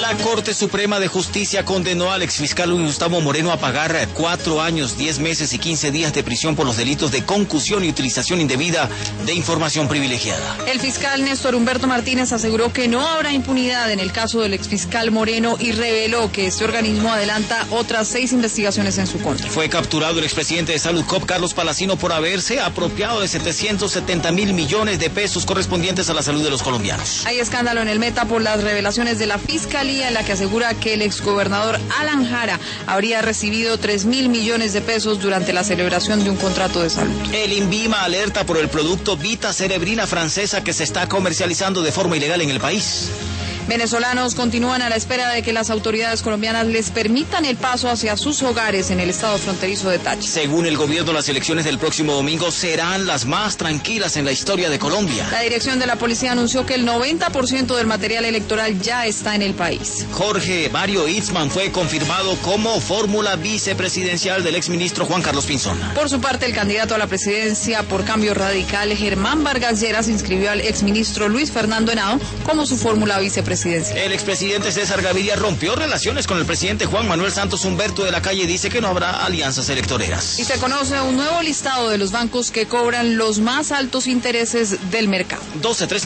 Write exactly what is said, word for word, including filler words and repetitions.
La Corte Suprema de Justicia condenó al exfiscal Luis Gustavo Moreno a pagar cuatro años, diez meses y quince días de prisión por los delitos de concusión y utilización indebida de información privilegiada. El fiscal Néstor Humberto Martínez aseguró que no habrá impunidad en el caso del exfiscal Moreno y reveló que este organismo adelanta otras seis investigaciones en su contra. Fue capturado el expresidente de Saludcop, Carlos Palacino, por haberse apropiado de setecientos setenta mil millones de pesos correspondientes a la salud de los colombianos. Hay escándalo en el Meta por las revelaciones de la fiscalía en la que asegura que el exgobernador Alan Jara habría recibido tres mil millones de pesos durante la celebración de un contrato de salud. El INVIMA alerta por el producto Vita Cerebrina francesa que se está comercializando de forma ilegal en el país. Venezolanos continúan a la espera de que las autoridades colombianas les permitan el paso hacia sus hogares en el estado fronterizo de Táchira. Según el gobierno, las elecciones del próximo domingo serán las más tranquilas en la historia de Colombia. La dirección de la policía anunció que el noventa por ciento del material electoral ya está en el país. Jorge Mario Itzman fue confirmado como fórmula vicepresidencial del exministro Juan Carlos Pinzón. Por su parte, el candidato a la presidencia por Cambio Radical, Germán Vargas Lleras, inscribió al exministro Luis Fernando Henao como su fórmula vicepresidencial. El expresidente César Gaviria rompió relaciones con el presidente Juan Manuel Santos Humberto de la Calle y dice que no habrá alianzas electoreras. Y se conoce un nuevo listado de los bancos que cobran los más altos intereses del mercado. doce tres